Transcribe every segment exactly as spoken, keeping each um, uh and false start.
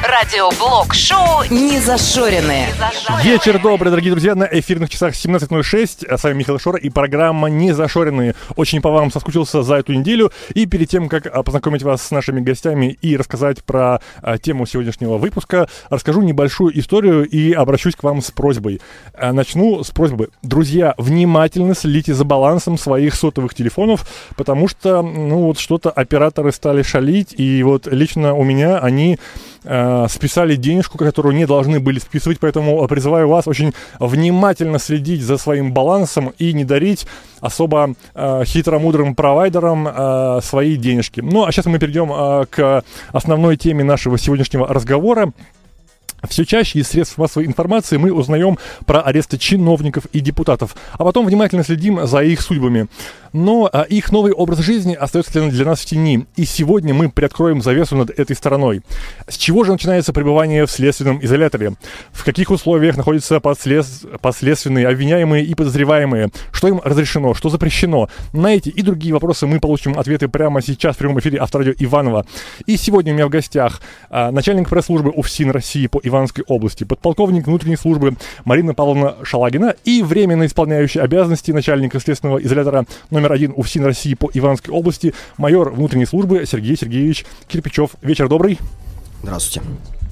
Радиоблог-шоу «Незашоренные». Вечер добрый, дорогие друзья, на эфирных часах семнадцать ноль шесть. С вами Михаил Шора и программа «Незашоренные». Очень по вам соскучился за эту неделю. И перед тем, как познакомить вас с нашими гостями и рассказать про а, тему сегодняшнего выпуска, расскажу небольшую историю и обращусь к вам с просьбой. А, начну с просьбы. Друзья, внимательно следите за балансом своих сотовых телефонов, потому что, ну вот, что-то операторы стали шалить, и вот лично у меня они э, списали денежку, которую не должны были списывать, поэтому призываю вас очень внимательно следить за своим балансом и не дарить особо э, хитромудрым провайдерам э, свои денежки. Ну, а сейчас мы перейдем э, к основной теме нашего сегодняшнего разговора. Все чаще из средств массовой информации мы узнаем про аресты чиновников и депутатов, а потом внимательно следим за их судьбами. Но а, их новый образ жизни остается для нас в тени, и сегодня мы приоткроем завесу над этой стороной. С чего же начинается пребывание в следственном изоляторе? В каких условиях находятся послед... последственные обвиняемые и подозреваемые? Что им разрешено, что запрещено? На эти и другие вопросы мы получим ответы прямо сейчас в прямом эфире Авторадио Иваново. И сегодня у меня в гостях а, начальник пресс-службы УФСИН России по Ивановской области, подполковник внутренней службы Марина Павловна Шалагина и временно исполняющий обязанности начальника следственного изолятора номер один УФСИН России по Ивановской области майор внутренней службы Сергей Сергеевич Кирпичев. Вечер добрый. Здравствуйте.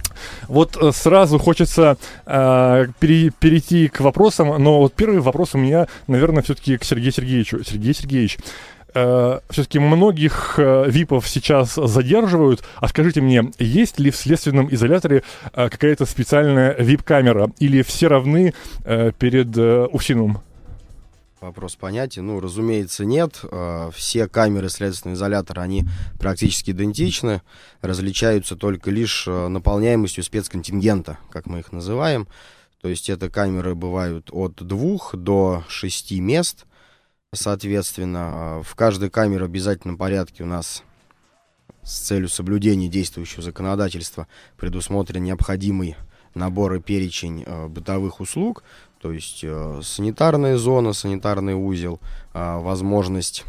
Вот сразу хочется э, пере, перейти к вопросам, но вот первый вопрос у меня, наверное, все-таки к Сергею Сергеевичу. Сергей Сергеевич, э, все-таки многих э, випов сейчас задерживают. А скажите мне, есть ли в следственном изоляторе э, какая-то специальная вип-камера или все равны э, перед э, УФСИНом? Вопрос понятен. Ну, разумеется, нет. Все камеры следственного изолятора, они практически идентичны. Различаются только лишь наполняемостью спецконтингента, как мы их называем. То есть это камеры бывают от двух до шести мест. Соответственно, в каждой камере в обязательном порядке у нас с целью соблюдения действующего законодательства предусмотрен необходимый набор и перечень бытовых услуг. То есть э, санитарная зона, санитарный узел, э, возможность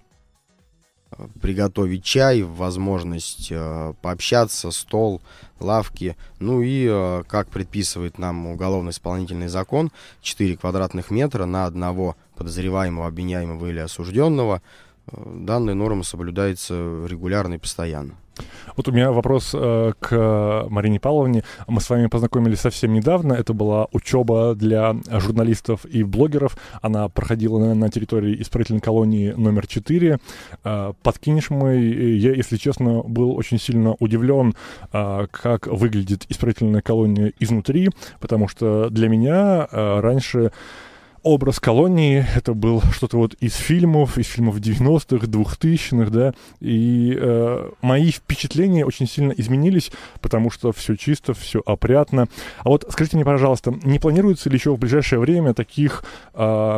э, приготовить чай, возможность э, пообщаться, стол, лавки. Ну и, э, как предписывает нам уголовно-исполнительный закон, четыре квадратных метра на одного подозреваемого, обвиняемого или осужденного. Э, данная норма соблюдается регулярно и постоянно. Вот у меня вопрос э, к Марине Павловне. Мы с вами познакомились совсем недавно. Это была учеба для журналистов и блогеров. Она проходила на, на территории исправительной колонии номер четыре. Э, под Кинешмой я, если честно, был очень сильно удивлен, э, как выглядит исправительная колония изнутри, потому что для меня э, раньше образ колонии — это был что-то вот из фильмов, из фильмов девяностых, двухтысячных, да, и э, мои впечатления очень сильно изменились, потому что все чисто, все опрятно. А вот скажите мне, пожалуйста, не планируется ли еще в ближайшее время таких э,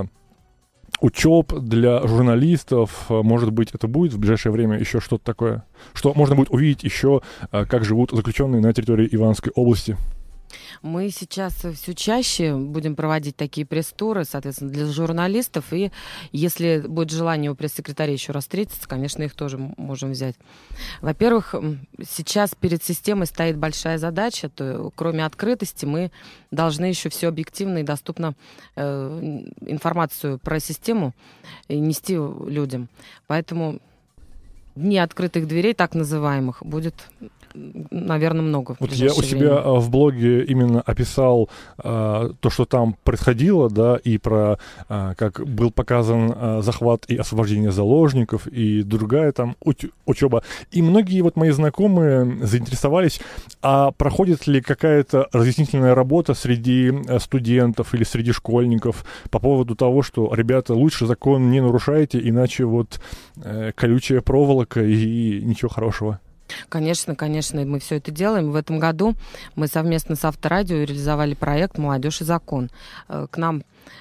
учеб для журналистов? Может быть, это будет в ближайшее время еще что-то такое, что можно будет увидеть еще, э, как живут заключенные на территории Ивановской области? Мы сейчас все чаще будем проводить такие пресс-туры, соответственно, для журналистов. И если будет желание у пресс-секретаря еще раз встретиться, конечно, их тоже можем взять. Во-первых, сейчас перед системой стоит большая задача. То, кроме открытости, мы должны еще все объективно и доступно э, информацию про систему нести людям. Поэтому дни открытых дверей, так называемых, будет, наверное, много. Вот я у себя время. в блоге именно описал а, то, что там происходило, да, и про а, как был показан а, захват и освобождение заложников, и другая там уч- учеба. И многие вот мои знакомые заинтересовались, а проходит ли какая-то разъяснительная работа среди студентов или среди школьников по поводу того, что, ребята, лучше закон не нарушайте, иначе вот э, колючая проволока и, и ничего хорошего. Конечно, конечно, мы все это делаем. В этом году мы совместно с Авторадио реализовали проект «Молодежь и закон». К нам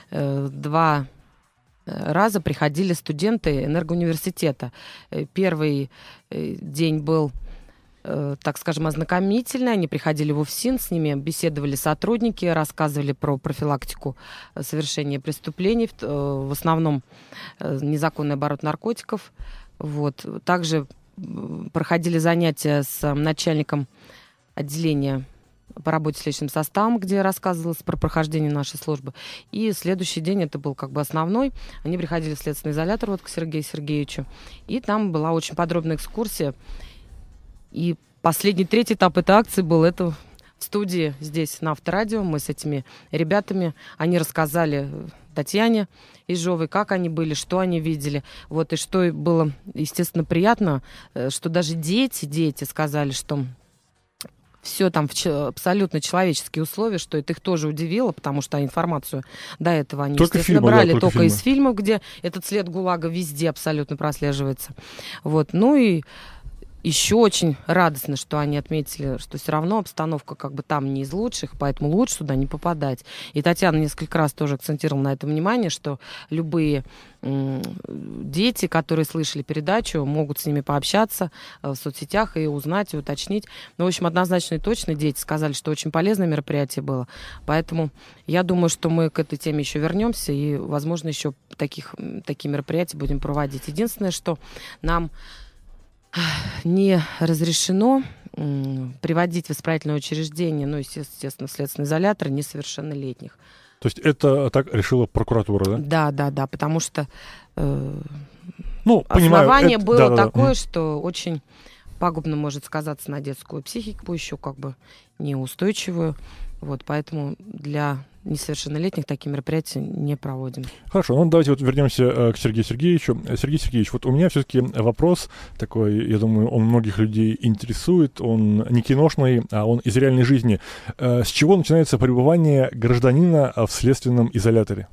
два раза приходили студенты энергоуниверситета. Первый день был, так скажем, ознакомительный. Они приходили в УФСИН, с ними беседовали сотрудники, рассказывали про профилактику совершения преступлений, в основном незаконный оборот наркотиков. Вот. Также проходили занятия с начальником отделение по работе с личным составом, где рассказывалось про прохождение нашей службы. И следующий день, это был как бы основной, они приходили в следственный изолятор вот к Сергею Сергеевичу, и там была очень подробная экскурсия. И последний, третий этап этой акции был это в студии здесь на Авторадио. Мы с этими ребятами, они рассказали Татьяне Ежовой, как они были, что они видели. Вот, и что было, естественно, приятно, что даже дети, дети сказали, что все там в ч- абсолютно человеческие условия, что это их тоже удивило, потому что информацию до этого они, только естественно, фильмы, брали да, только, только фильмы. из фильмов, где этот след ГУЛАГа везде абсолютно прослеживается. Вот. Ну и еще очень радостно, что они отметили, что все равно обстановка как бы там не из лучших, поэтому лучше туда не попадать. И Татьяна несколько раз тоже акцентировала на это внимание, что любые м- дети, которые слышали передачу, могут с ними пообщаться э, в соцсетях и узнать, и уточнить. Но, в общем, однозначно и точно дети сказали, что очень полезное мероприятие было. Поэтому я думаю, что мы к этой теме еще вернемся и, возможно, еще таких, такие мероприятия будем проводить. Единственное, что нам не разрешено м, приводить в исправительное учреждение, ну, естественно, в следственный изолятор несовершеннолетних. То есть это так решила прокуратура, да? Да, да, да, потому что э, ну, понимаю, основание это, было да, да, такое, да. что очень пагубно может сказаться на детскую психику, еще как бы неустойчивую. Вот, поэтому для несовершеннолетних такие мероприятия не проводим. Хорошо, ну давайте вот вернемся э, к Сергею Сергеевичу. Сергей Сергеевич, вот у меня все-таки вопрос такой, я думаю, он многих людей интересует, он не киношный, а он из реальной жизни. Э, с чего начинается пребывание гражданина в следственном изоляторе?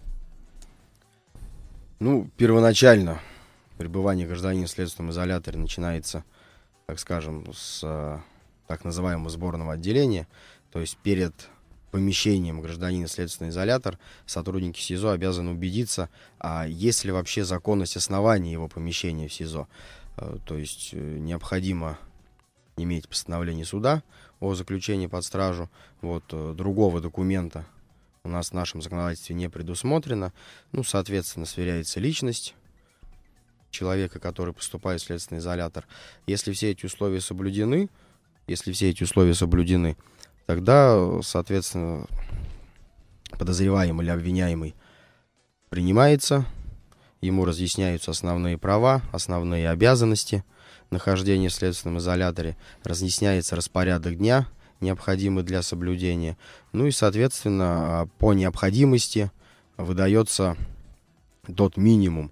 Ну, первоначально пребывание гражданина в следственном изоляторе начинается, так скажем, с э, так называемого сборного отделения, то есть перед помещением гражданина в следственный изолятор сотрудники СИЗО обязаны убедиться, а есть ли вообще законность основания его помещения в СИЗО. То есть необходимо иметь постановление суда о заключении под стражу. Вот, другого документа у нас в нашем законодательстве не предусмотрено. Ну, соответственно, сверяется личность человека, который поступает в следственный изолятор. Если все эти условия соблюдены, если все эти условия соблюдены, тогда, соответственно, подозреваемый или обвиняемый принимается, ему разъясняются основные права, основные обязанности нахождения в следственном изоляторе, разъясняется распорядок дня, необходимый для соблюдения, ну и, соответственно, по необходимости выдается тот минимум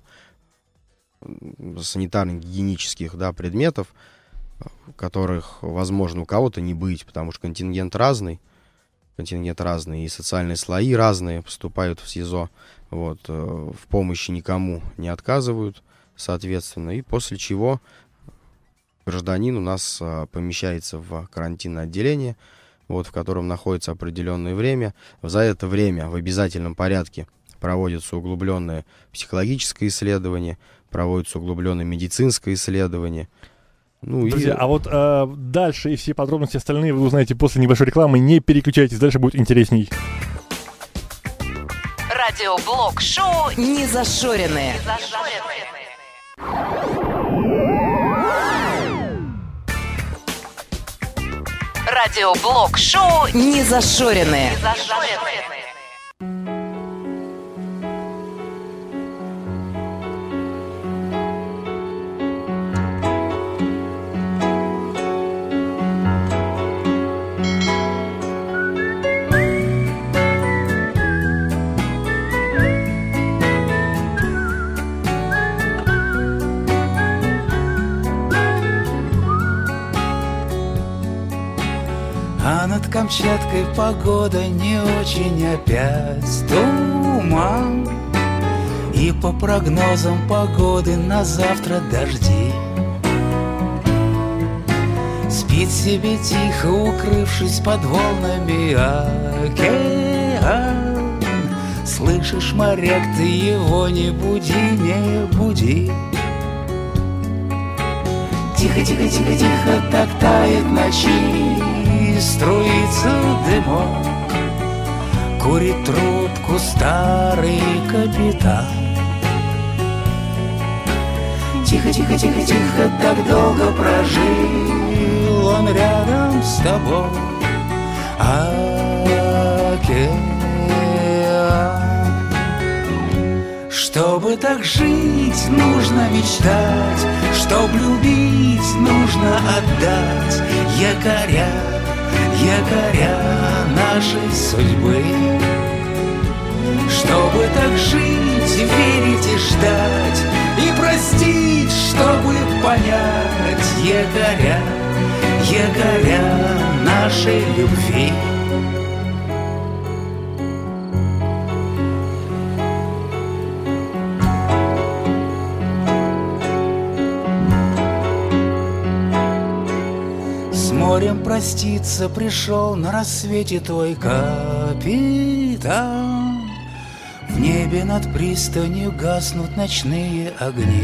санитарно-гигиенических, да, предметов, которых, возможно, у кого-то не быть, потому что контингент разный, контингент разный, и социальные слои разные поступают в СИЗО, вот, в помощи никому не отказывают, соответственно, и после чего гражданин у нас помещается в карантинное отделение, вот, в котором находится определенное время. За это время в обязательном порядке проводится углубленное психологическое исследование, проводится углубленное медицинское исследование. Ну, Друзья, и... а вот э, дальше и все подробности остальные вы узнаете после небольшой рекламы. Не переключайтесь, дальше будет интересней. Радиоблог шоу «Незашоренные». Радиоблог шоу «Незашоренные». А над Камчаткой погода не очень, опять туман. И по прогнозам погоды на завтра дожди. Спит себе тихо, укрывшись под волнами океан. Слышишь, моряк, ты его не буди, не буди. Тихо, тихо, тихо, тихо, так тает ночи, струится дымок. Курит трубку старый капитан. Тихо, тихо, тихо, тихо, так долго прожил он рядом с тобой океан. Чтобы так жить, нужно мечтать, чтоб любить, нужно отдать якоря, якоря нашей судьбы. Чтобы так жить, верить и ждать, и простить, чтобы понять якоря, якоря нашей любви. С морем проститься пришел на рассвете твой капитан. В небе над пристанью гаснут ночные огни.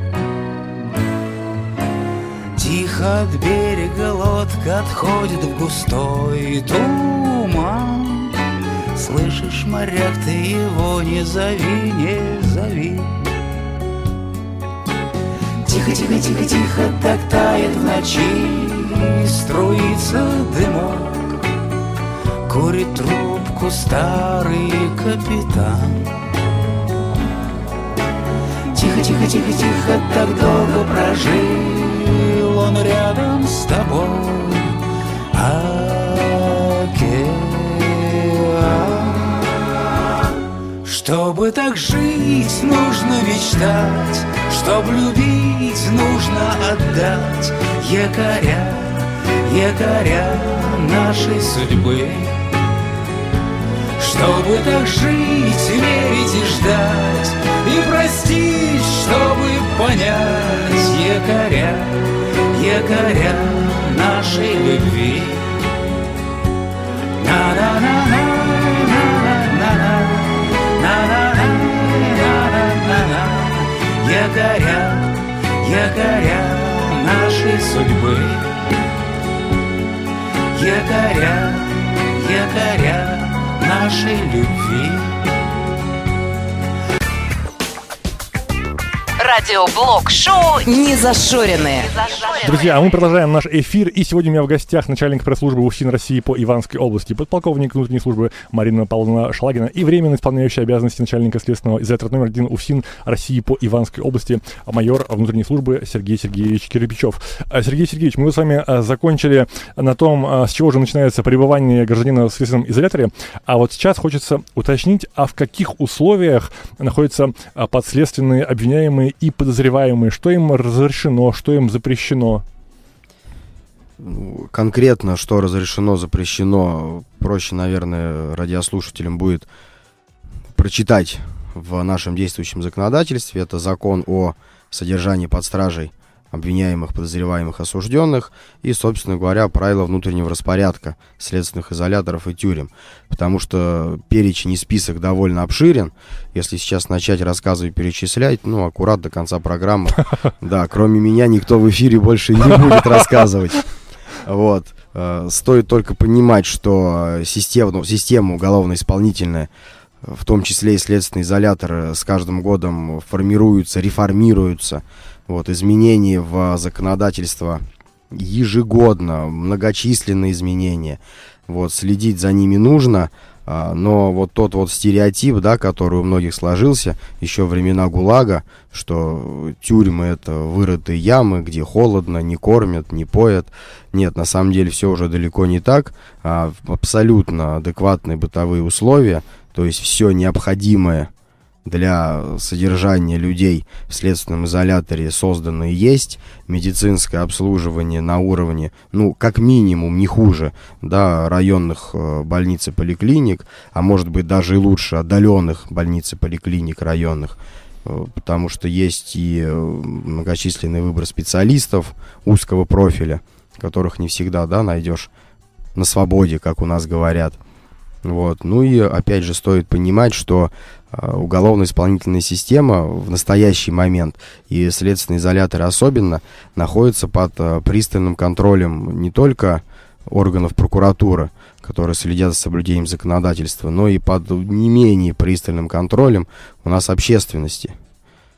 Тихо от берега лодка отходит в густой туман. Слышишь, моряк, ты его не зови, не зови. Тихо, тихо, тихо, тихо, так тает в ночи, струится дымок, курит трубку старый капитан. Тихо, тихо, тихо, тихо, так долго прожил он рядом с тобой океан. Чтобы так жить, нужно мечтать, чтоб любить, нужно отдать якоря, якоря нашей судьбы. Чтобы так жить, верить и ждать, и простить, чтобы понять якоря, якоря нашей любви. На-на-на-на-на-на-на-на-на-на-на-на-на-на. Якоря, якоря нашей судьбы. Якоря, якоря нашей любви. Радиоблог шоу «Незашоренные». Друзья, а мы продолжаем наш эфир, и сегодня у меня в гостях начальник пресс-службы УФСИН России по Иванской области, подполковник внутренней службы Марина Павловна Шалагина и временно исполняющая обязанности начальника следственного изолятора номер один УФСИН России по Иванской области майор внутренней службы Сергей Сергеевич Кирпичев. Сергей Сергеевич, мы с вами закончили на том, с чего же начинается пребывание гражданина в следственном изоляторе, а вот сейчас хочется уточнить, а в каких условиях находятся подследственные обвиняемые и подозреваемые, что им разрешено, что им запрещено? Конкретно, что разрешено, запрещено, проще, наверное, радиослушателям будет прочитать в нашем действующем законодательстве. Это закон о содержании под стражей обвиняемых, подозреваемых, осужденных и, собственно говоря, правила внутреннего распорядка следственных изоляторов и тюрем. Потому что перечень и список довольно обширен. Если сейчас начать рассказывать, перечислять, ну, аккурат до конца программы. Да, кроме меня никто в эфире больше не будет рассказывать. Вот. Стоит только понимать, что система, система уголовно-исполнительная, в том числе и следственный изолятор, с каждым годом формируются, реформируются. Вот, изменения в законодательство ежегодно, многочисленные изменения. Вот, следить за ними нужно, а, но вот тот вот стереотип, да, который у многих сложился еще во времена ГУЛАГа, что тюрьмы — это вырытые ямы, где холодно, не кормят, не поят. Нет, на самом деле все уже далеко не так. А, абсолютно адекватные бытовые условия, то есть все необходимое для содержания людей в следственном изоляторе создано и есть. Медицинское обслуживание на уровне, ну, как минимум, не хуже, да, районных э, больниц и поликлиник, а может быть даже и лучше отдаленных больниц и поликлиник районных, э, потому что есть и э, многочисленный выбор специалистов узкого профиля, которых не всегда, да, найдешь на свободе, как у нас говорят. Вот. Ну и опять же стоит понимать, что уголовно-исполнительная система в настоящий момент, и следственный изолятор особенно, находится под пристальным контролем не только органов прокуратуры, которые следят за соблюдением законодательства, но и под не менее пристальным контролем у нас общественности.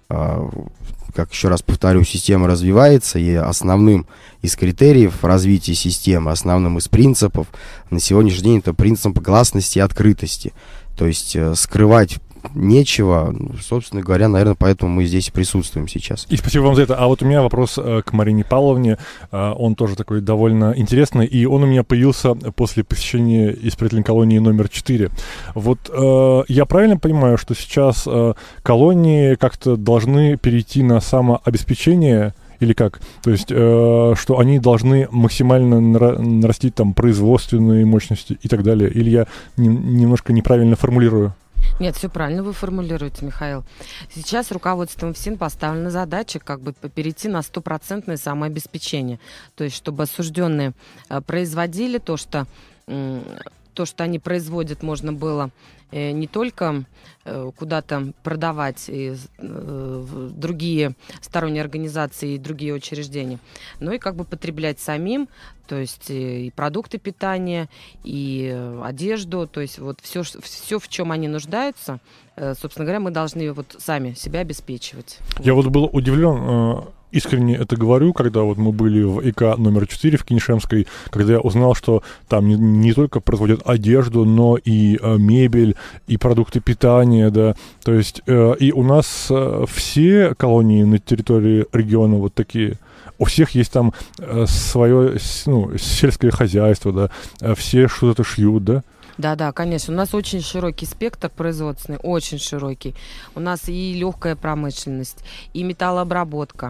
Как еще раз повторю, система развивается, и основным из критериев развития системы, основным из принципов на сегодняшний день это принцип гласности и открытости. То есть скрывать нечего, собственно говоря, наверное, поэтому мы здесь присутствуем сейчас. И спасибо вам за это. А вот у меня вопрос э, к Марине Павловне. Э, он тоже такой довольно интересный, и он у меня появился после посещения исправительной колонии номер четыре. Вот э, я правильно понимаю, что сейчас э, колонии как-то должны перейти на самообеспечение, или как? То есть, э, что они должны максимально нара- нарастить там производственные мощности и так далее? Или я не, немножко неправильно формулирую? Нет, все правильно вы формулируете, Михаил. Сейчас руководством ФСИН поставлена задача как бы перейти на стопроцентное самообеспечение. То есть, чтобы осужденные производили то, что, то, что они производят, можно было не только куда-то продавать и в другие сторонние организации и другие учреждения, но и как бы потреблять самим, то есть и продукты питания, и одежду, то есть вот все, все, в чем они нуждаются, собственно говоря, мы должны вот сами себя обеспечивать. Я вот, вот был удивлен, искренне это говорю, когда вот мы были в ИК номер четыре в Кинешемской, когда я узнал, что там не, не только производят одежду, но и э, мебель, и продукты питания, да, то есть э, и у нас э, все колонии на территории региона вот такие. У всех есть там э, свое, ну, сельское хозяйство, да, э, все что-то шьют, да. Да, да, конечно. У нас очень широкий спектр производственный, очень широкий. У нас и легкая промышленность, и металлообработка,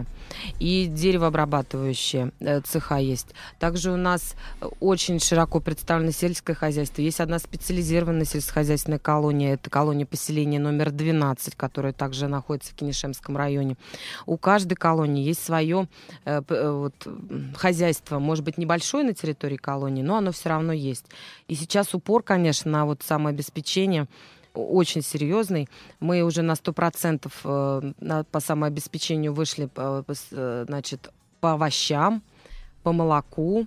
и деревообрабатывающие э, цеха есть. Также у нас очень широко представлено сельское хозяйство. Есть одна специализированная сельскохозяйственная колония, это колония поселения номер двенадцать, которая также находится в Кинешемском районе. У каждой колонии есть свое э, э, вот, хозяйство, может быть, небольшое на территории колонии, но оно все равно есть. И сейчас упор, конечно, Конечно, на вот самообеспечение очень серьезный. Мы уже на сто процентов по самообеспечению вышли, значит, по овощам, по молоку,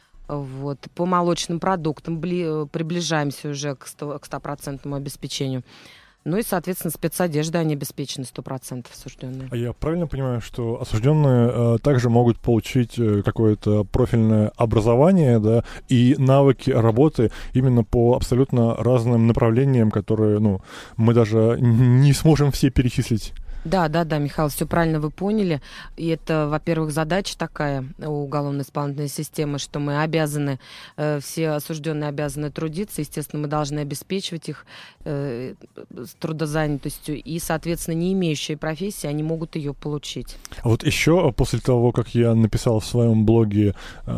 вот, по молочным продуктам. Приближаемся уже к стопроцентному обеспечению. Ну и, соответственно, спецодежда они обеспечены сто процентов осужденные. А я правильно понимаю, что осужденные э, также могут получить э, какое-то профильное образование, да, и навыки работы именно по абсолютно разным направлениям, которые, ну, мы даже не сможем все перечислить? Да, да, да, Михаил, все правильно вы поняли. И это, во-первых, задача такая у уголовно-исполнительной системы, что мы обязаны, э, все осужденные обязаны трудиться, естественно, мы должны обеспечивать их э, трудозанятостью, и, соответственно, не имеющие профессии, они могут ее получить. А вот еще после того, как я написал в своем блоге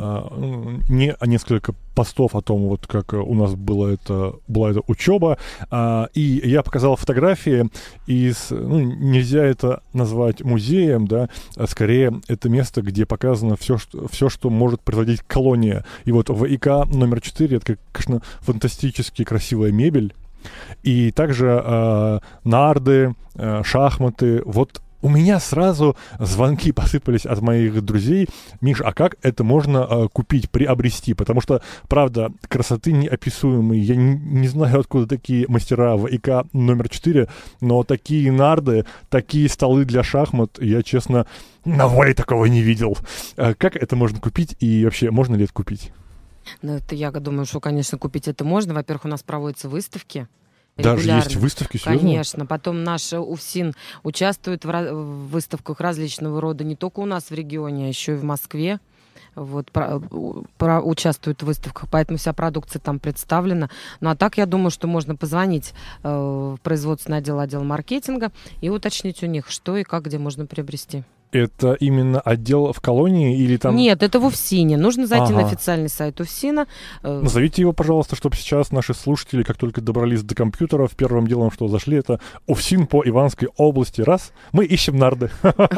э, не несколько постов о том, вот как у нас было это, была эта учеба, а, и я показал фотографии из, ну, нельзя это назвать музеем, да, а скорее это место, где показано все, что, все, что может производить колония. И вот в ИК номер четыре это, конечно, фантастически красивая мебель, и также э, нарды, э, шахматы, вот. У меня сразу звонки посыпались от моих друзей. Миш, а как это можно э, купить, приобрести? Потому что, правда, красоты неописуемые. Я не, не знаю, откуда такие мастера в ИК номер четыре, но такие нарды, такие столы для шахмат, я, честно, на воле такого не видел. Э, как это можно купить и вообще можно ли это купить? Ну, это я думаю, что, конечно, купить это можно. Во-первых, у нас проводятся выставки. Даже регулярно. есть выставки, серьезно? Конечно. Потом наш УФСИН участвует в, ra- в выставках различного рода, не только у нас в регионе, а еще и в Москве. Вот, про, про, участвуют в выставках, поэтому вся продукция там представлена. Ну а так, я думаю, что можно позвонить э, в производственный отдел, отдел маркетинга и уточнить у них, что и как, где можно приобрести. Это именно отдел в колонии или там... Нет, это в УФСИНе. Нужно зайти ага. на официальный сайт УФСИНа. Назовите его, пожалуйста, чтобы сейчас наши слушатели, как только добрались до компьютеров, первым делом, что зашли, это УФСИН по Иванской области. Раз, мы ищем нарды.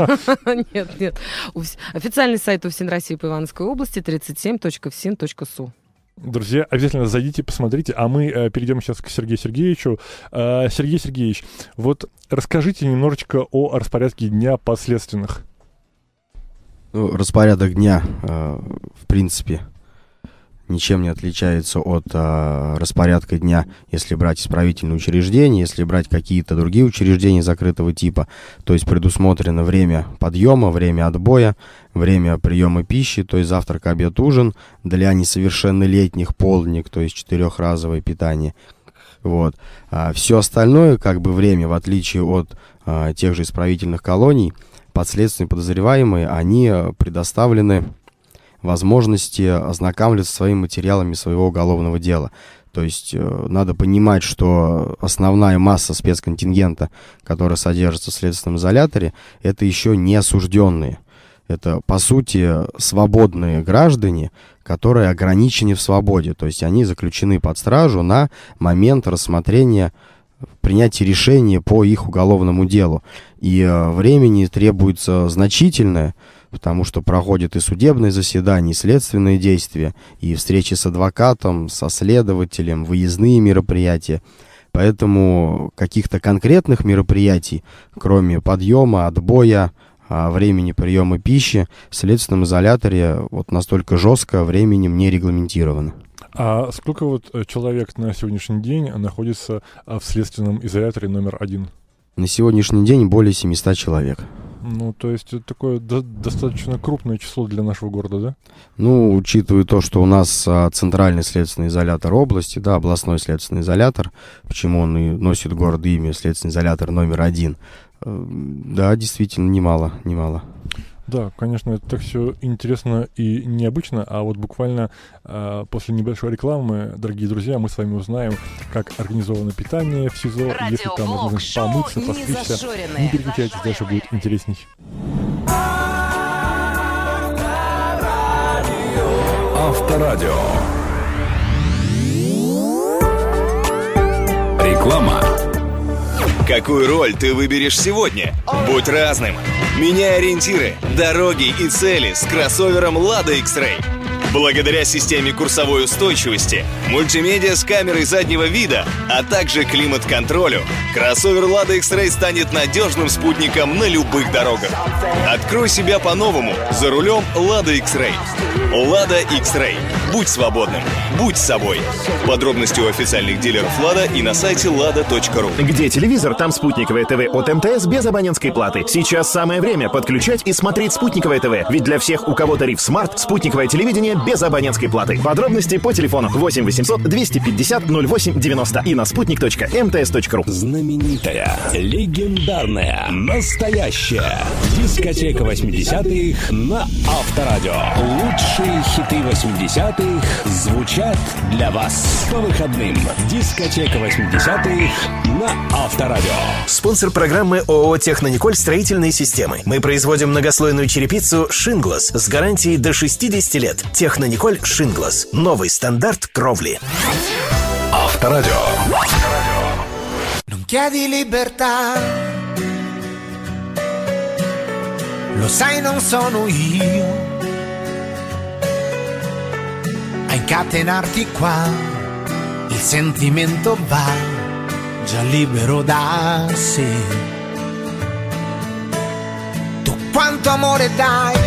Нет, нет. Официальный сайт УФСИН России по Иванской области тридцать семь точка эф син точка су. Друзья, обязательно зайдите, посмотрите, а мы э, перейдем сейчас к Сергею Сергеевичу. Э, Сергей Сергеевич, вот расскажите немножечко о распорядке дня подследственных. Ну, распорядок дня, э, в принципе, ничем не отличается от э, распорядка дня, если брать исправительные учреждения, если брать какие-то другие учреждения закрытого типа. То есть предусмотрено время подъема, время отбоя, время приема пищи, то есть завтрак, обед, ужин, для несовершеннолетних полдник, то есть четырехразовое питание. Вот. А все остальное, как бы время, в отличие от а, тех же исправительных колоний, подследственные подозреваемые, они предоставлены возможности ознакомиться со своими материалами своего уголовного дела. То есть э, надо понимать, что основная масса спецконтингента, которая содержится в следственном изоляторе, это еще не осужденные. Это, по сути, свободные граждане, которые ограничены в свободе. То есть они заключены под стражу на момент рассмотрения, принятия решения по их уголовному делу. И э, времени требуется значительное, потому что проходят и судебные заседания, и следственные действия, и встречи с адвокатом, со следователем, выездные мероприятия. Поэтому каких-то конкретных мероприятий, кроме подъема, отбоя, времени приема пищи, в следственном изоляторе вот настолько жестко временем не регламентировано. А сколько вот человек на сегодняшний день находится в следственном изоляторе номер один? На сегодняшний день более семьсот человек. Ну, то есть это такое до- достаточно крупное число для нашего города, да? Ну, учитывая то, что у нас а, центральный следственный изолятор области, да, областной следственный изолятор, почему он и носит город имя, следственный изолятор номер один, э, да, действительно, немало, немало. Да, конечно, это так все интересно и необычно, а вот буквально э, после небольшой рекламы, дорогие друзья, мы с вами узнаем, как организовано питание в СИЗО, если там нужно помыться, постричься. Не переключайтесь, дальше будет интересней. Авторадио. Реклама. Какую роль ты выберешь сегодня? Будь разным. Меняй ориентиры, дороги и цели с кроссовером Lada X-Ray. Благодаря системе курсовой устойчивости, мультимедиа с камерой заднего вида, а также климат-контролю, кроссовер Lada X-Ray станет надежным спутником на любых дорогах. Открой себя по-новому за рулем Lada X-Ray. Lada X-Ray. Будь свободным. Будь собой. Подробности у официальных дилеров Lada и на сайте лада точка ру. Где телевизор, там спутниковое ТВ от МТС без абонентской платы. Сейчас самое время подключать и смотреть спутниковое ТВ. Ведь для всех, у кого тариф Smart, спутниковое телевидение без абонентской платы. Подробности по телефону восемь восемьсот двести пятьдесят ноль восемь девяносто и на спутник точка эм тэ эс точка ру. Знаменитая, легендарная, настоящая дискотека восьмидесятых на Авторадио. Лучшие хиты восьмидесятых звучат для вас по выходным. Дискотека восьмидесятых на Авторадио. Спонсор программы ООО «Технониколь» строительные системы. Мы производим многослойную черепицу «Шинглас» с гарантией до шестьдесят лет. «Технониколь Шинглас». Новый стандарт кровли. Авторадио. Non chiedi libertà, lo sai non sono io a incatenarti qua, il sentimento va già libero da sé. Tu quanto amore dai,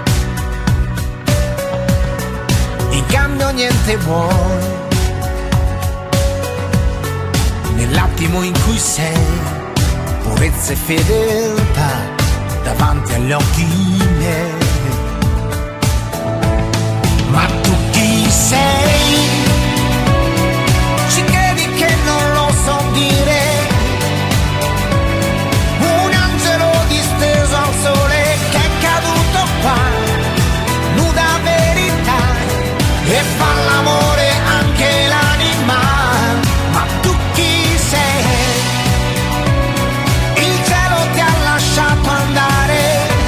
in cambio niente vuoi. Nell'attimo in cui sei, purezza e fedeltà davanti agli occhi miei. Ma tu chi sei? Ci credi che non lo so dire? Un angelo disteso al sole che è caduto qua, nuda verità, e fa l'amore anche l'anima. Ma tu chi sei? Il cielo ti ha lasciato andare,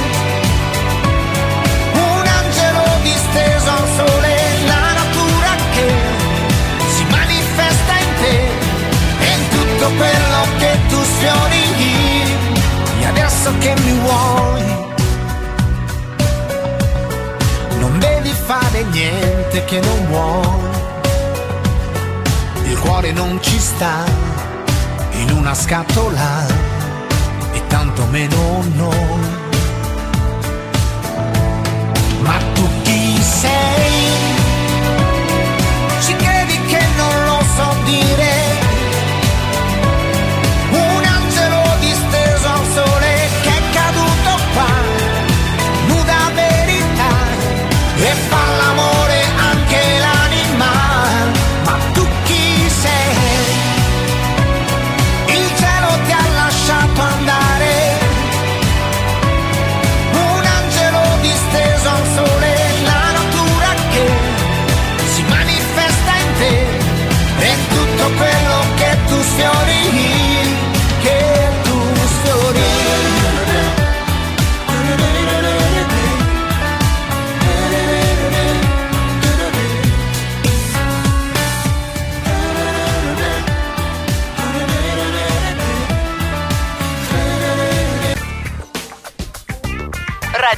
un angelo disteso al sole, la natura che si manifesta in te e in tutto quello che tu sfiori. E adesso che mi vuoi, non devi fare niente che non vuoi. Il cuore non ci sta in una scatola e tanto meno noi. Ma tu chi sei?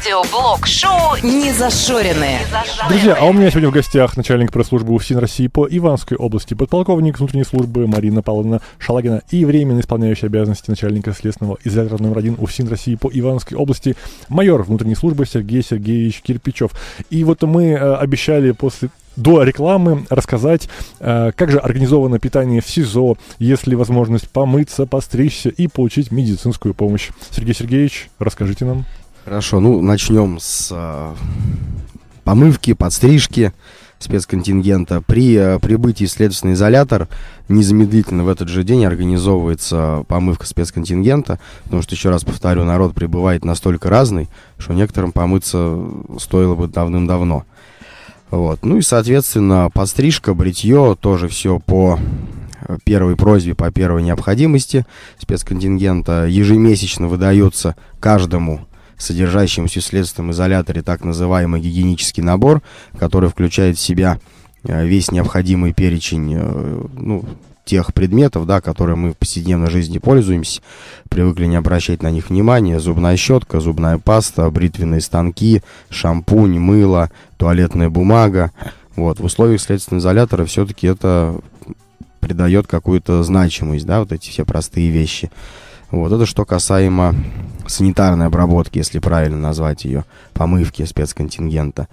Видеоблог-шоу «Незашоренные». Друзья, а у меня сегодня в гостях начальник пресс-службы УФСИН России по Ивановской области, подполковник внутренней службы Марина Павловна Шалагина и временно исполняющий обязанности начальника следственного изолятора номер один УФСИН России по Ивановской области майор внутренней службы Сергей Сергеевич Кирпичев. И вот мы э, обещали после до рекламы рассказать, э, как же организовано питание в СИЗО, есть ли возможность помыться, постричься и получить медицинскую помощь. Сергей Сергеевич, расскажите нам. Хорошо, ну начнем с э, помывки, подстрижки спецконтингента. При э, прибытии в следственный изолятор незамедлительно в этот же день организовывается помывка спецконтингента, потому что, еще раз повторю, народ прибывает настолько разный, что некоторым помыться стоило бы давным-давно. Вот. Ну и, соответственно, подстрижка, бритье, тоже все по первой просьбе, по первой необходимости спецконтингента. Ежемесячно выдается каждому содержащемуся в следственном изоляторе так называемый гигиенический набор, который включает в себя весь необходимый перечень, ну, тех предметов, да, которые мы в повседневной жизни пользуемся, привыкли не обращать на них внимания: зубная щетка, зубная паста, бритвенные станки, шампунь, мыло, туалетная бумага. Вот. В условиях следственного изолятора все-таки это придает какую-то значимость, да, вот эти все простые вещи. Вот. Это что касаемо санитарной обработки, если правильно назвать ее, помывки спецконтингента.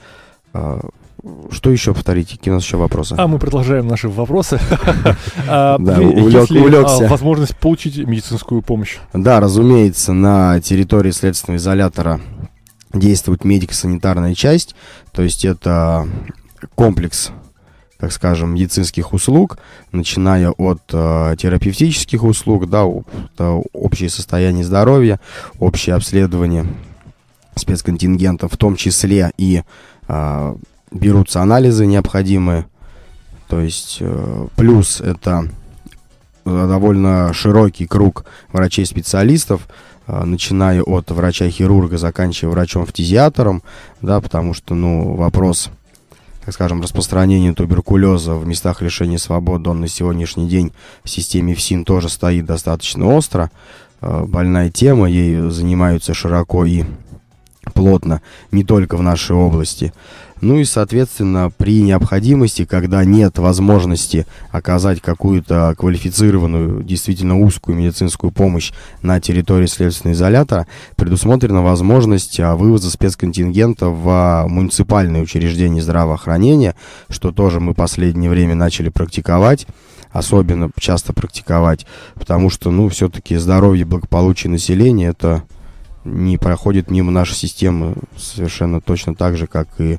Что еще, повторите, какие у нас еще вопросы? А мы продолжаем наши вопросы. Да, Есть ли улегся. возможность получить медицинскую помощь? Да, разумеется, на территории следственного изолятора действует медико-санитарная часть, то есть это комплекс, так скажем, медицинских услуг, начиная от э, терапевтических услуг, да, это общее состояние здоровья, общее обследование спецконтингента, в том числе и э, берутся анализы необходимые, то есть э, плюс это довольно широкий круг врачей-специалистов, э, начиная от врача-хирурга, заканчивая врачом-фтизиатором, да, потому что, ну, вопрос, так скажем, распространения туберкулеза в местах лишения свободы, он на сегодняшний день в системе ФСИН тоже стоит достаточно остро. Э, больная тема, ей занимаются широко и плотно не только в нашей области. Ну и, соответственно, при необходимости, когда нет возможности оказать какую-то квалифицированную, действительно узкую медицинскую помощь на территории следственного изолятора, предусмотрена возможность вывоза спецконтингента в муниципальные учреждения здравоохранения, что тоже мы в последнее время начали практиковать, особенно часто практиковать, потому что, ну, все-таки здоровье и благополучие населения — это не проходит мимо нашей системы совершенно точно так же, как и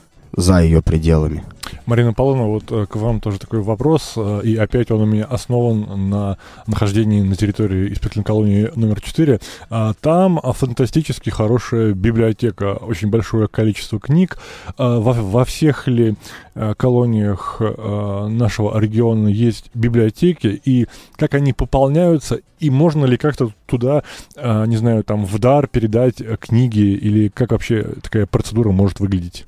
за ее пределами. Марина Павловна, вот э, к вам тоже такой вопрос, э, и опять он у меня основан на нахождении на территории исправительной колонии номер четыре. А, там а, фантастически хорошая библиотека, очень большое количество книг. А, во, во всех ли а, колониях а, нашего региона есть библиотеки, и как они пополняются, и можно ли как-то туда, а, не знаю, там в дар передать книги, или как вообще такая процедура может выглядеть?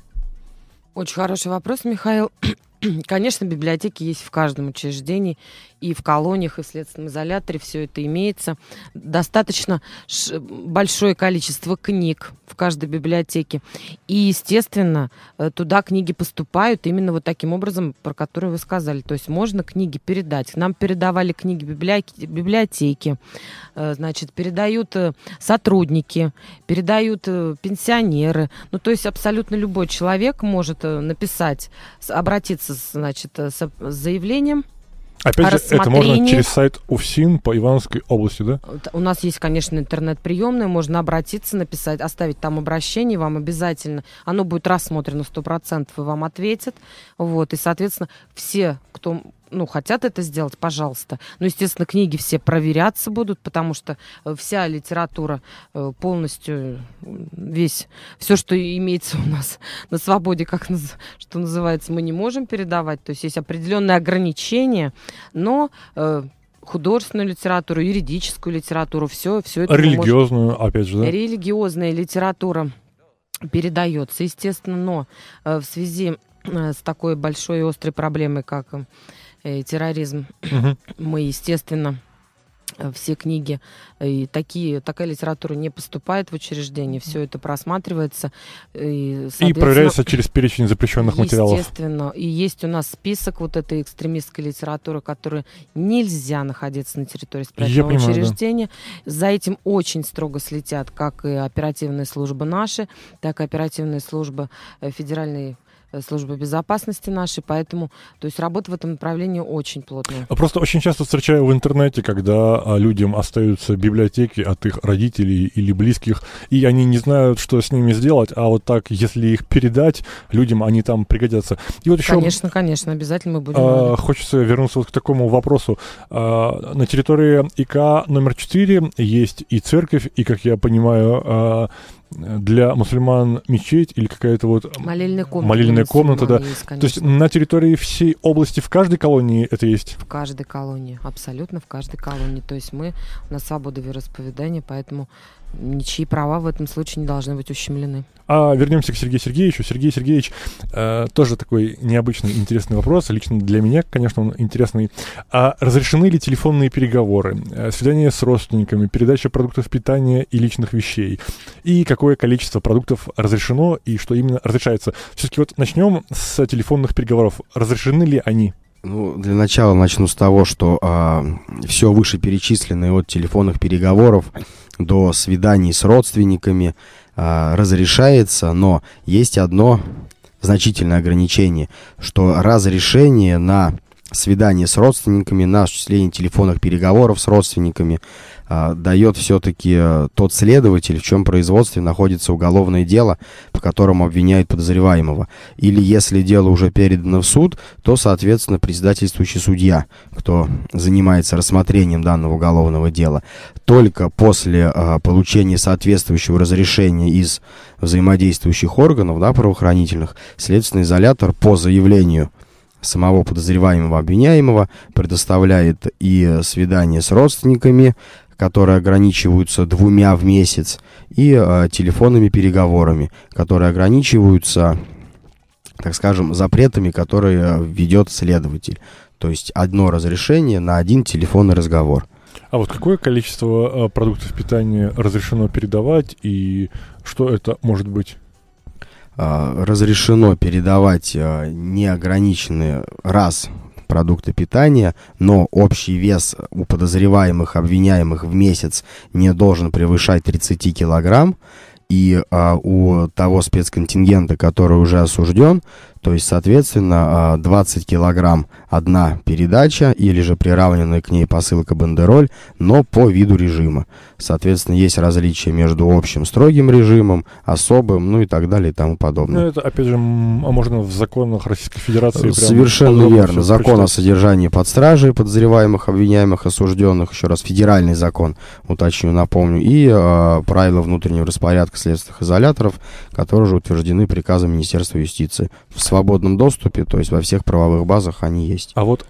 Очень хороший вопрос, Михаил. Конечно, библиотеки есть в каждом учреждении, и в колониях, и в следственном изоляторе все это имеется. Достаточно ш- большое количество книг в каждой библиотеке. И, естественно, туда книги поступают именно вот таким образом, про который вы сказали. То есть можно книги передать. Нам передавали книги библиотеки, библиотеки, значит, передают сотрудники, передают пенсионеры. Ну, то есть абсолютно любой человек может написать, обратиться, значит, с заявлением. Опять же, это можно через сайт УФСИН по Ивановской области, да? У нас есть, конечно, интернет-приемная, можно обратиться, написать, оставить там обращение, вам обязательно, оно будет рассмотрено сто процентов и вам ответят. Вот, и, соответственно, все, кто, ну, хотят это сделать, пожалуйста. Ну, естественно, книги все проверяться будут, потому что вся литература полностью, весь, все, что имеется у нас на свободе, как, что называется, мы не можем передавать. То есть есть определенные ограничения, но э, художественную литературу, юридическую литературу, все, все это... Религиозную, можем... опять же, да? Религиозная литература передается, естественно, но э, в связи э, с такой большой и острой проблемой, как э, терроризм, угу. мы, естественно, все книги и такие, такая литература не поступает в учреждение, все это просматривается. И, и проверяется через перечень запрещенных материалов. Естественно. И есть у нас список вот этой экстремистской литературы, которая нельзя находиться на территории исправительного понимаю, учреждения. Да. За этим очень строго следят как и оперативные службы наши, так и оперативные службы федеральной службы безопасности нашей, поэтому, то есть работа в этом направлении очень плотная. Просто очень часто встречаю в интернете, когда а, людям остаются библиотеки от их родителей или близких, и они не знают, что с ними сделать, а вот так, если их передать людям, они там пригодятся. И вот еще, конечно, конечно, обязательно мы будем. А, хочется вернуться вот к такому вопросу. А, на территории ИК номер четыре есть и церковь, и, как я понимаю, а, для мусульман мечеть или какая-то вот молельная комната, молельная комната, да. Есть, то есть на территории всей области в каждой колонии это есть? В каждой колонии, абсолютно в каждой колонии. То есть мы, у нас свобода вероисповедания, поэтому ничьи права в этом случае не должны быть ущемлены. А вернемся к Сергею Сергеевичу. Сергей Сергеевич, э, тоже такой необычный, интересный вопрос. Лично для меня, конечно, он интересный. А разрешены ли телефонные переговоры, э, свидания с родственниками, передача продуктов питания и личных вещей? И какое количество продуктов разрешено и что именно разрешается? Все-таки вот начнем с телефонных переговоров. Разрешены ли они? Ну, для начала начну с того, что а, все вышеперечисленное от телефонных переговоров до свиданий с родственниками а, разрешается, но есть одно значительное ограничение, что разрешение на свидание с родственниками, на осуществление телефонных переговоров с родственниками а, дает все-таки а, тот следователь, в чем производстве находится уголовное дело, по которому обвиняют подозреваемого. Или если дело уже передано в суд, то, соответственно, председательствующий судья, кто занимается рассмотрением данного уголовного дела. Только после а, получения соответствующего разрешения из взаимодействующих органов, да, правоохранительных, следственный изолятор по заявлению самого подозреваемого обвиняемого предоставляет и свидание с родственниками, которые ограничиваются двумя в месяц, и э, телефонными переговорами, которые ограничиваются, так скажем, запретами, которые ведет следователь. То есть одно разрешение на один телефонный разговор. А вот какое количество э, продуктов питания разрешено передавать, и что это может быть? Разрешено передавать неограниченный раз продукты питания, но общий вес у подозреваемых, обвиняемых в месяц не должен превышать тридцать килограмм. И а, у того спецконтингента, который уже осужден, то есть, соответственно, двадцать килограмм одна передача или же приравненная к ней посылка бандероль, но по виду режима. Соответственно, есть различия между общим строгим режимом, особым, ну и так далее и тому подобное. Ну, это, опять же, м- а можно в законах Российской Федерации... Совершенно верно. Закон о содержании под стражей подозреваемых, обвиняемых, осужденных, еще раз, федеральный закон, уточню, напомню, и э, правила внутреннего распорядка следственных изоляторов, которые уже утверждены приказом Министерства юстиции. В свободном доступе, то есть во всех правовых базах они есть. А вот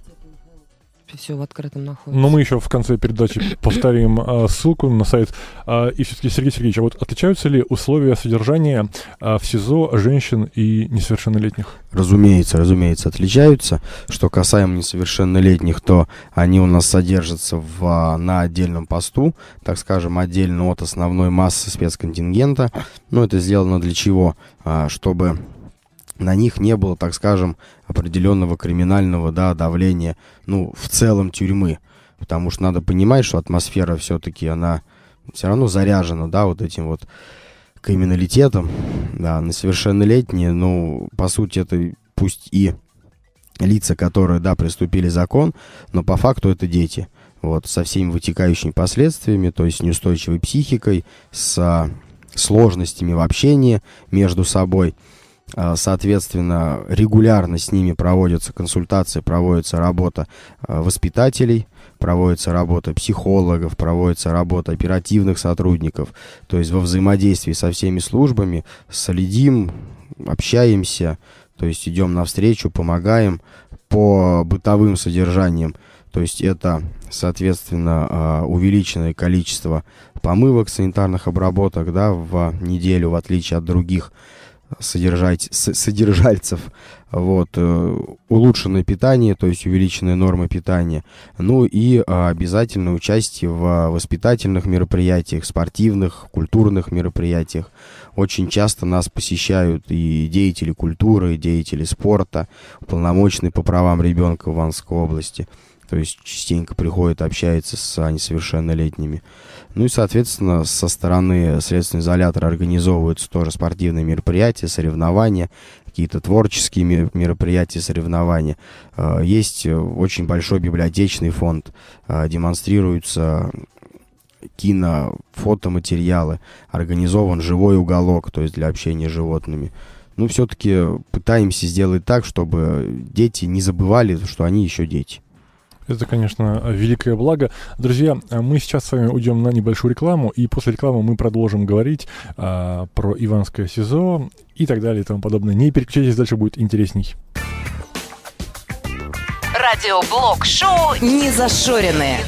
все в открытом находится. Но мы еще в конце передачи повторим а, ссылку на сайт. А, и все-таки, Сергей Сергеевич, а вот отличаются ли условия содержания а, в СИЗО женщин и несовершеннолетних? Разумеется, разумеется, отличаются. Что касаемо несовершеннолетних, то они у нас содержатся в, на отдельном посту, так скажем, отдельно от основной массы спецконтингента. Но это сделано для чего? А, чтобы на них не было, так скажем, определенного криминального, да, давления, ну, в целом тюрьмы. Потому что надо понимать, что атмосфера все-таки, она все равно заряжена, да, вот этим вот криминалитетом, да, несовершеннолетние, ну, по сути, это пусть и лица, которые, да, приступили закон, но по факту это дети, вот, со всеми вытекающими последствиями, то есть с неустойчивой психикой, с сложностями в общении между собой. Соответственно, регулярно с ними проводятся консультации, проводится работа воспитателей, проводится работа психологов, проводится работа оперативных сотрудников. То есть во взаимодействии со всеми службами следим, общаемся, то есть идем навстречу, помогаем по бытовым содержаниям. То есть это, соответственно, увеличенное количество помывок, санитарных обработок, да, в неделю, в отличие от других содержать, содержальцев, вот, улучшенное питание, то есть увеличенная норма питания, ну и обязательное участие в воспитательных мероприятиях, спортивных, культурных мероприятиях. Очень часто нас посещают и деятели культуры, и деятели спорта, уполномоченные по правам ребенка в Ивановской области. То есть частенько приходят, общаются с несовершеннолетними. Ну и, соответственно, со стороны следственного изолятора организовываются тоже спортивные мероприятия, соревнования, какие-то творческие мероприятия, соревнования. Есть очень большой библиотечный фонд, демонстрируются кино, фотоматериалы, организован живой уголок, то есть для общения с животными. Ну, все-таки пытаемся сделать так, чтобы дети не забывали, что они еще дети. Это, конечно, великое благо. Друзья, мы сейчас с вами уйдем на небольшую рекламу, и после рекламы мы продолжим говорить а, про Иванское СИЗО и так далее и тому подобное. Не переключайтесь, дальше будет интересней. Радиоблог шоу «Незашоренные».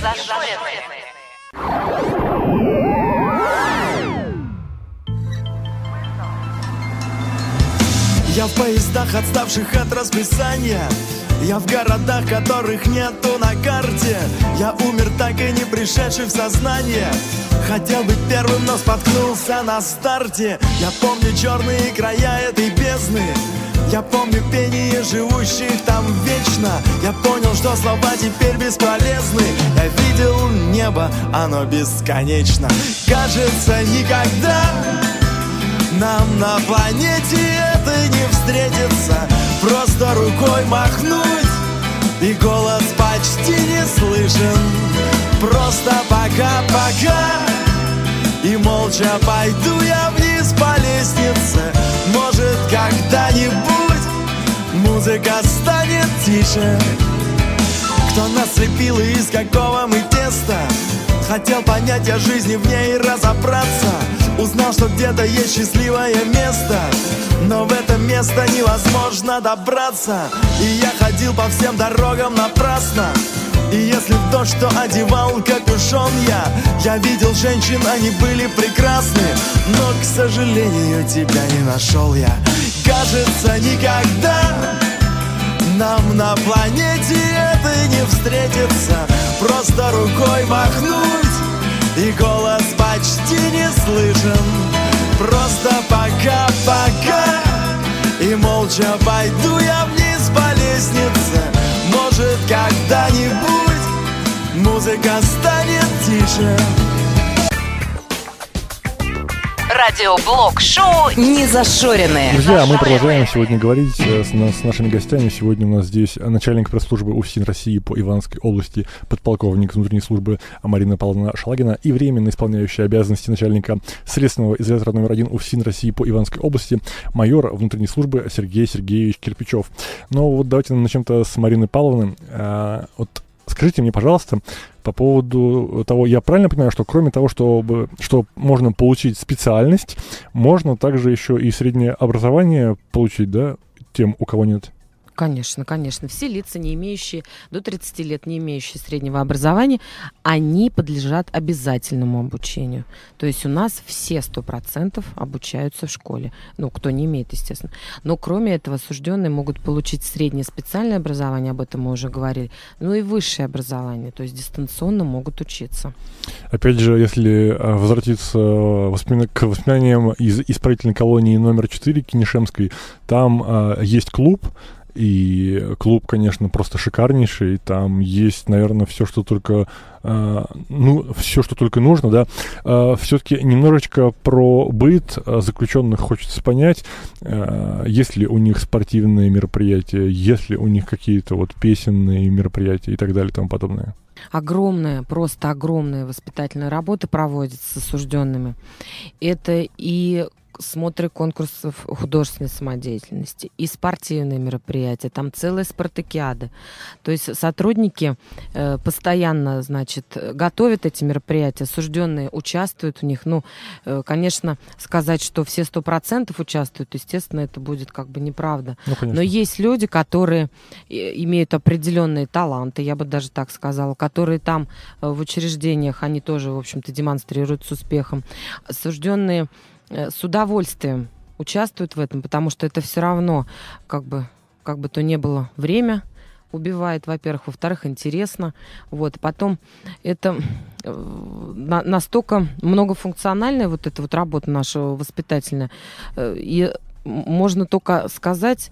Я в поездах, отставших от расписания. Я в городах, которых нету на карте. Я умер, так и не пришедший в сознание. Хотел быть первым, но споткнулся на старте. Я помню черные края этой бездны. Я помню пение живущих там вечно. Я понял, что слова теперь бесполезны. Я видел небо, оно бесконечно. Кажется, никогда нам на планете это не встретится. Просто рукой махнуть, и голос почти не слышен. Просто пока-пока, и молча пойду я вниз по лестнице. Может, когда-нибудь музыка станет тише. Кто нас слепил и из какого мы теста? Хотел понять о жизни в ней и разобраться. Узнал, что где-то есть счастливое место, но в это место невозможно добраться. И я ходил по всем дорогам напрасно. И если в дождь, что одевал капюшон я, я видел женщин, они были прекрасны, но, к сожалению, тебя не нашел я. Кажется, никогда нам на планете это не встретится. Просто рукой махнуть, и голос почти не слышен. Просто пока-пока, и молча пойду я вниз по лестнице. Может, когда-нибудь музыка станет тише. Радиоблог шоу «Незашоренные». Друзья, мы продолжаем сегодня говорить с, с нашими гостями. Сегодня у нас здесь начальник пресс-службы УФСИН России по Ивановской области, подполковник внутренней службы Марина Павловна Шалагина и временно исполняющая обязанности начальника следственного изолятора номер один УФСИН России по Ивановской области майор внутренней службы Сергей Сергеевич Кирпичев. Но вот давайте начнем-то с Марины Павловны. А, вот скажите мне, пожалуйста, по поводу того, я правильно понимаю, что кроме того, чтобы, что можно получить специальность, можно также еще и среднее образование получить, да, тем, у кого нет? Конечно, конечно. Все лица, не имеющие до тридцати лет, не имеющие среднего образования, они подлежат обязательному обучению. То есть у нас все сто процентов обучаются в школе. Ну, кто не имеет, естественно. Но кроме этого, осужденные могут получить среднее специальное образование, об этом мы уже говорили, ну и высшее образование, то есть дистанционно могут учиться. Опять же, если возвратиться к воспоминаниям из исправительной колонии номер четыре Кинешемской, там а, есть клуб. И клуб, конечно, просто шикарнейший. Там есть, наверное, все, что только, э, ну, все, что только нужно, да. Э, все-таки немножечко про быт заключенных хочется понять. Э, есть ли у них спортивные мероприятия, есть ли у них какие-то вот песенные мероприятия и так далее и тому подобное. Огромная, просто огромная воспитательная работа проводится с осужденными. Это и смотры конкурсов художественной самодеятельности и спортивные мероприятия, там целая спартакиада. То есть сотрудники э, постоянно, значит, готовят эти мероприятия, осужденные участвуют в них. Ну, э, конечно, сказать, что все сто процентов участвуют, естественно, это будет как бы неправда. Ну, но есть люди, которые имеют определенные таланты, я бы даже так сказала, которые там э, в учреждениях, они тоже, в общем-то, демонстрируют с успехом. Осужденные с удовольствием участвуют в этом, потому что это все равно, как бы, как бы то ни было, время убивает, во-первых, во-вторых, интересно. Вот. Потом это на, настолько многофункциональная вот эта вот работа наша воспитательная, и можно только сказать,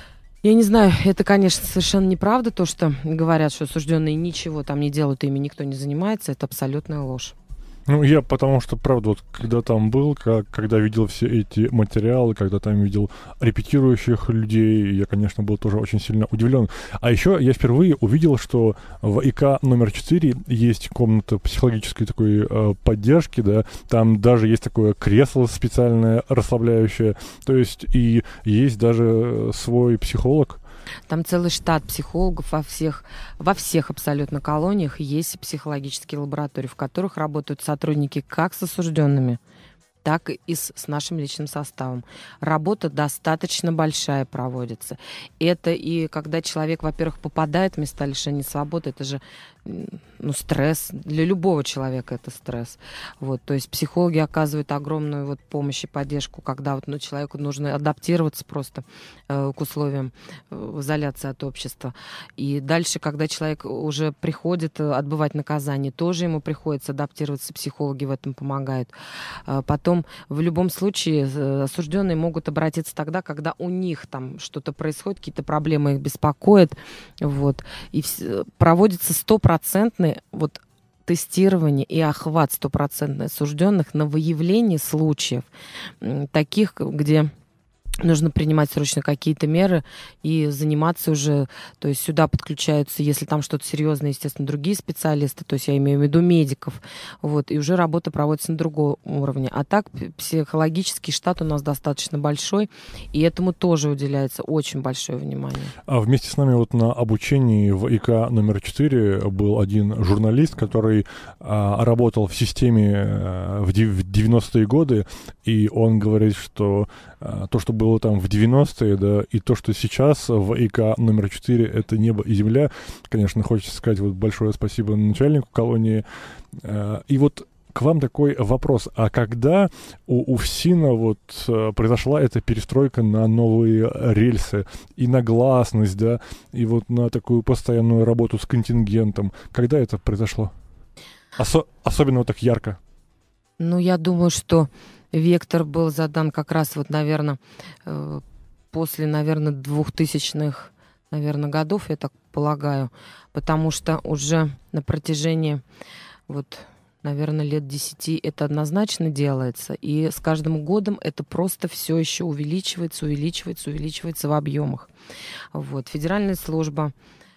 я не знаю, это, конечно, совершенно неправда, то, что говорят, что осужденные ничего там не делают, ими никто не занимается, это абсолютная ложь. Ну, я потому что, правда, вот когда там был, как, когда видел все эти материалы, когда там видел репетирующих людей, я, конечно, был тоже очень сильно удивлен. А еще я впервые увидел, что в ИК номер четыре есть комната психологической такой э, поддержки, да, там даже есть такое кресло специальное, расслабляющее, то есть и есть даже свой психолог. Там целый штат психологов во всех, во всех абсолютно колониях есть психологические лаборатории, в которых работают сотрудники как с осужденными, так и с, с нашим личным составом. Работа достаточно большая проводится. Это и когда человек, во-первых, попадает в места лишения свободы, это же ну, стресс. Для любого человека это стресс. Вот, то есть психологи оказывают огромную вот, помощь и поддержку, когда вот, ну, человеку нужно адаптироваться просто э, к условиям э, изоляции от общества. И дальше, когда человек уже приходит э, отбывать наказание, тоже ему приходится адаптироваться, психологи в этом помогают. Э, потом в любом случае э, осужденные могут обратиться тогда, когда у них там что-то происходит, какие-то проблемы их беспокоят. Вот, и в, проводится стопроцентный вот тестирование и охват стопроцентный осужденных на выявление случаев таких, где нужно принимать срочно какие-то меры и заниматься уже, то есть сюда подключаются, если там что-то серьезное, естественно, другие специалисты, то есть я имею в виду медиков, вот, и уже работа проводится на другом уровне. А так психологический штат у нас достаточно большой, и этому тоже уделяется очень большое внимание. А вместе с нами вот на обучении в ИК номер четыре был один журналист, который а, работал в системе а, в девяностые годы, и он говорит, что а, то, что было было там в девяностые, да, и то, что сейчас в ИК номер четыре, это небо и земля. Конечно, хочется сказать вот большое спасибо начальнику колонии. И вот к вам такой вопрос. А когда у УФСИНа вот произошла эта перестройка на новые рельсы и на гласность, да, и вот на такую постоянную работу с контингентом, когда это произошло? Осо- особенно вот так ярко. Ну, я думаю, что вектор был задан как раз вот, наверное, после, наверное, двухтысячных, наверное, годов, я так полагаю, потому что уже на протяжении, вот, наверное, лет десяти это однозначно делается, и с каждым годом это просто все еще увеличивается, увеличивается, увеличивается в объемах. Вот. Федеральная служба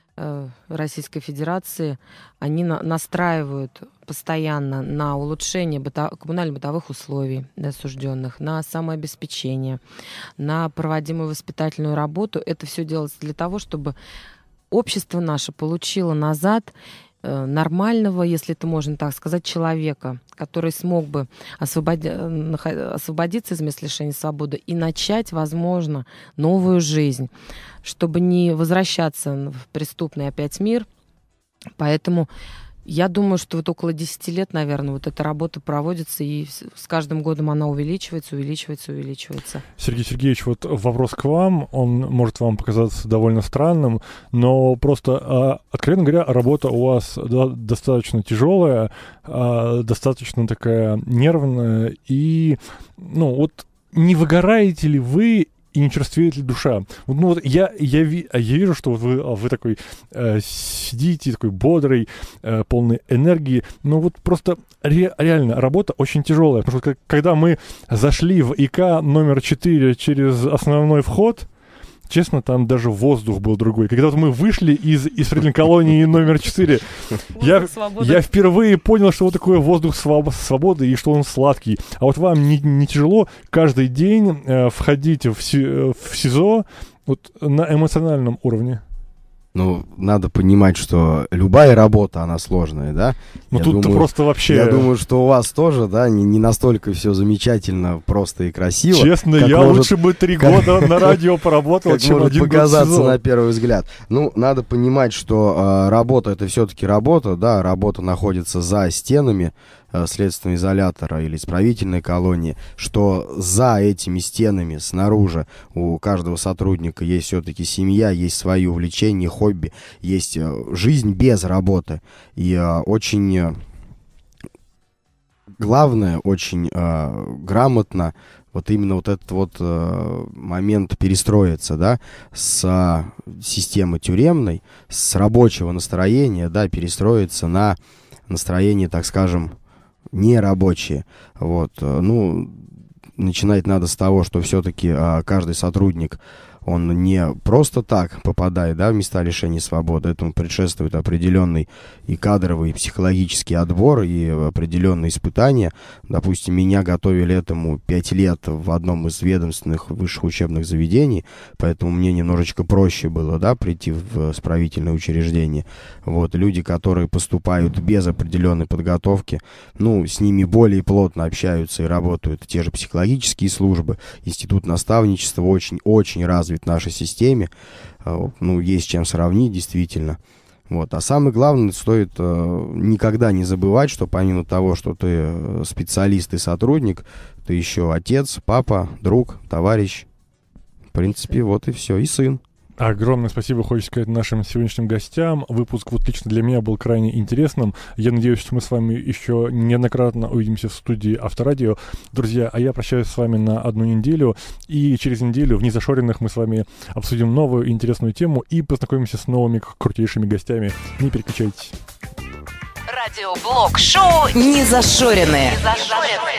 Российской Федерации, они на, настраивают постоянно на улучшение быто, коммунально-бытовых условий для осужденных, на самообеспечение, на проводимую воспитательную работу. Это все делается для того, чтобы общество наше получило назад э, нормального, если это можно так сказать, человека, который смог бы освободи, освободиться из мест лишения свободы и начать, возможно, новую жизнь, чтобы не возвращаться в преступный опять мир. Поэтому я думаю, что вот около десяти лет, наверное, вот эта работа проводится, и с каждым годом она увеличивается, увеличивается, увеличивается. Сергей Сергеевич, вот вопрос к вам, он может вам показаться довольно странным, но просто, откровенно говоря, работа у вас достаточно тяжелая, достаточно такая нервная, и, ну, вот не выгораете ли вы и не черствеет ли душа? Вот, ну вот я, я, я вижу, что вы, вы такой э, сидите, такой бодрый, э, полный энергии, но вот просто ре, реально работа очень тяжелая, потому что когда мы зашли в ИК номер четыре через основной вход, честно, там даже воздух был другой. Когда вот мы вышли из исправительной колонии номер четыре, я, я впервые понял, что вот такое воздух своб- свободы и что он сладкий. А вот вам не, не тяжело каждый день э, входить в, си- в СИЗО вот, на эмоциональном уровне? Ну, надо понимать, что любая работа, она сложная, да? Ну, тут просто вообще... Я думаю, что у вас тоже, да, не, не настолько все замечательно, просто и красиво. Честно, я может, лучше бы три как, года на радио поработал, чем может один показаться год на первый взгляд. Ну, надо понимать, что э, работа — это все-таки работа, да, работа находится за стенами, э, следственного изолятора или исправительной колонии, что за этими стенами снаружи у каждого сотрудника есть все-таки семья, есть свои увлечения, хобби, есть э, жизнь без работы. И э, очень э, главное, очень э, грамотно вот именно вот этот вот э, момент перестроиться, да, с э, системы тюремной, с рабочего настроения, да, перестроиться на настроение, так скажем, нерабочее. Вот, э, ну, начинать надо с того, что все-таки э, каждый сотрудник, он не просто так попадает, да, в места лишения свободы. Этому предшествует определенный и кадровый, и психологический отбор, и определенные испытания. Допустим, меня готовили этому пять лет в одном из ведомственных высших учебных заведений, поэтому мне немножечко проще было, да, прийти в исправительное учреждение. Вот, люди, которые поступают без определенной подготовки, ну, с ними более плотно общаются и работают те же психологические службы. Институт наставничества очень-очень развит в нашей системе, ну, есть чем сравнить, действительно. Вот. А самое главное, стоит э, никогда не забывать, что помимо того, что ты специалист и сотрудник, ты еще отец, папа, друг, товарищ. В принципе, вот и все, и сын. Огромное спасибо, хочется сказать, нашим сегодняшним гостям. Выпуск вот лично для меня был крайне интересным. Я надеюсь, что мы с вами еще неоднократно увидимся в студии Авторадио. Друзья, а я прощаюсь с вами на одну неделю. И через неделю в Незашоренных мы с вами обсудим новую интересную тему и познакомимся с новыми крутейшими гостями. Не переключайтесь. Радиоблог шоу «Незашоренные». Незашоренные.